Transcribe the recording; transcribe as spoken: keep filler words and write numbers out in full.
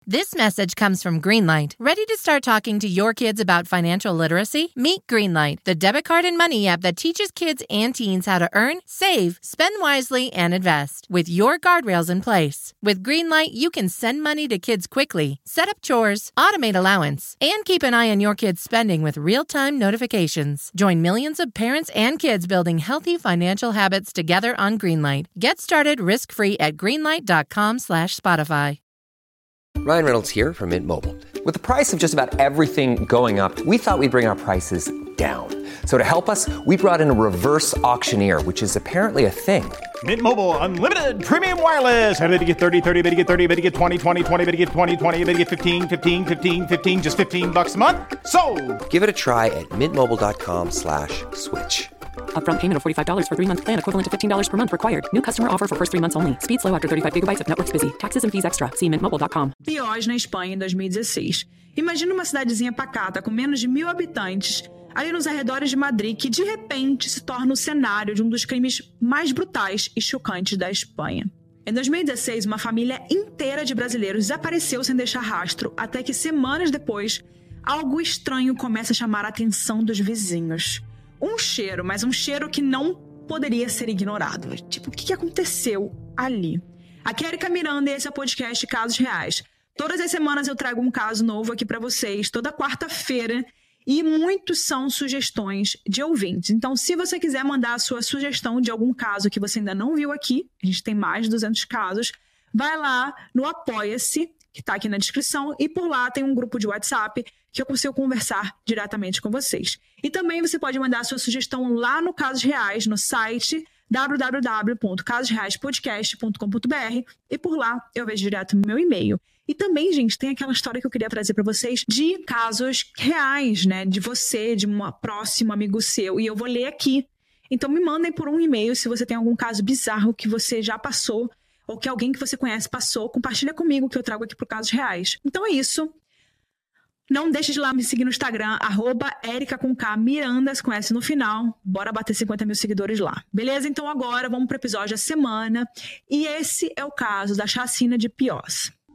This message comes from Greenlight. Ready to start talking to your kids about financial literacy? Meet Greenlight, the debit card and money app that teaches kids and teens how to earn, save, spend wisely, and invest with your guardrails in place. With Greenlight, you can send money to kids quickly, set up chores, automate allowance, and keep an eye on your kids' spending with real-time notifications. Join millions of parents and kids building healthy financial habits together on Greenlight. Get started risk-free at greenlight.com slash Spotify. Ryan Reynolds here from Mint Mobile. With the price of just about everything going up, we thought we'd bring our prices down. So to help us, we brought in a reverse auctioneer, which is apparently a thing. Mint Mobile Unlimited Premium Wireless. How to get thirty, thirty, how to get thirty, how to get twenty, twenty, twenty, how to get twenty, twenty, how to get fifteen, fifteen, fifteen, fifteen, just fifteen bucks a month? Sold! Give it a try at mintmobile.com slash switch. Upfront payment of forty-five dollars for three-month plan, equivalent to fifteen dollars per month required. New customer offer for first three months only. Speed slow after thirty-five gigabytes if network's busy. Taxes and fees extra. See mint mobile dot com. Piós, na Espanha, em dois mil e dezesseis. Imagina uma cidadezinha pacata com menos de mil habitantes, ali nos arredores de Madrid, que de repente se torna o cenário de um dos crimes mais brutais e chocantes da Espanha. Em dois mil e dezesseis, uma família inteira de brasileiros desapareceu sem deixar rastro, até que semanas depois, algo estranho começa a chamar a atenção dos vizinhos. Um cheiro, mas um cheiro que não poderia ser ignorado. Tipo, o que aconteceu ali? Aqui é Erika Miranda e esse é o podcast Casos Reais. Todas as semanas eu trago um caso novo aqui para vocês, toda quarta-feira, e muitos são sugestões de ouvintes. Então, se você quiser mandar a sua sugestão de algum caso que você ainda não viu aqui, a gente tem mais de duzentos casos, vai lá no Apoia-se, que está aqui na descrição, e por lá tem um grupo de WhatsApp que eu consigo conversar diretamente com vocês. E também você pode mandar a sua sugestão lá no Casos Reais, no site w w w ponto casos reais podcast ponto com ponto b r, e por lá eu vejo direto no meu e-mail. E também, gente, tem aquela história que eu queria trazer para vocês de casos reais, né? De você, de um próximo amigo seu, e eu vou ler aqui. Então me mandem por um e-mail se você tem algum caso bizarro que você já passou, ou que alguém que você conhece passou, compartilha comigo que eu trago aqui pro Casos Reais. Então é isso. Não deixe de lá me seguir no Instagram, arroba Erika com K Mirandas, com S no final. Bora bater cinquenta mil seguidores lá. Beleza? Então agora vamos pro episódio da semana. E esse é o caso da chacina de Piós.